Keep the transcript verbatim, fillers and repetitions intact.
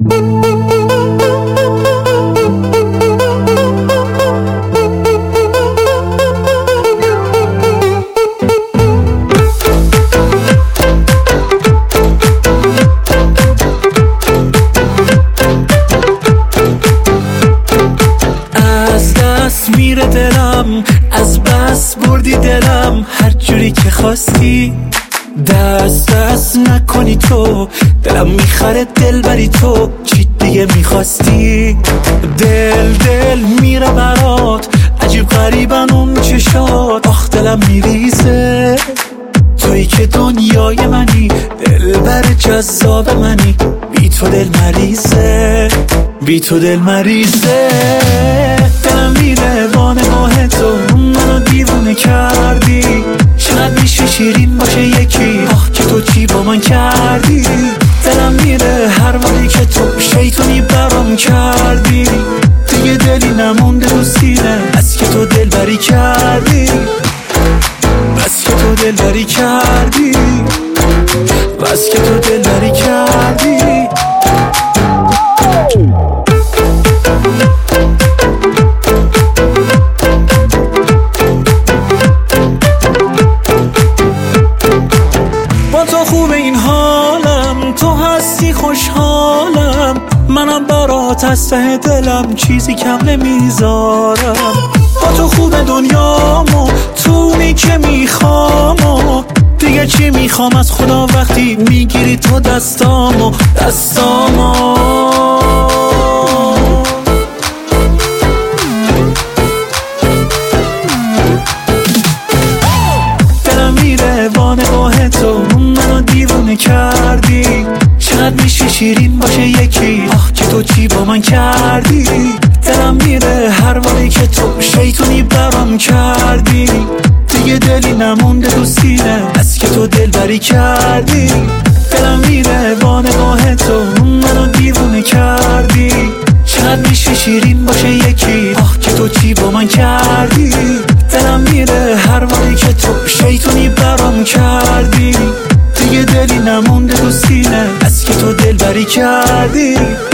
میره دلم، از بس بردی دلم، هر جوری که خواستی دست دست نکنی تو، دلم میخره دل بری تو، چی دیگه میخواستی؟ دل دل میره برات، عجیب غریبن اون چشات، آخ دلم میریزه، تویی که دنیای منی، دل بر جذاب منی، بی تو دل مریضه، بی تو دل مریضه. دلم میره با نگاه تو، منو دیوونه کردی، شاید میشه شیرین باشه یکی، آخ که تو چی با من کردی. دلم میره هر باری که تو شیطونی برام کردی، دیگه دلی نمونده رو سینه، از که تو دل بری کردی، بس که تو دل بری کردی، بس که تو دل بری کردی. با تو خوب این حالم، تو هستی خوشحالم، منم برات از ته دلم چیزی کم نمیذارم. با تو خوب دنیامو، تو که میخوامو، دیگه چی میخوام از خدا وقتی میگیری تو دستامو دستامو. دلم میره با نگاه تو، منو دیوونه کردی، شاید میشه شیرین باشه یکی، آخ که تو چی با من کردی. دلم میره هر باری که تو شیطونی برام کردی، دیگه دلی نمونده رو سینه، از که تو دل بری کردی. دلم میره با نگاه تو، منو دیوونه کردی، شاید میشه شیرین باشه یکی، آخ که تو چی با من کردی. دلم میره هر باری که تو شیطونی برام کردی، دیگه دلی نمونده رو سینه، از که تو دل بری کردی.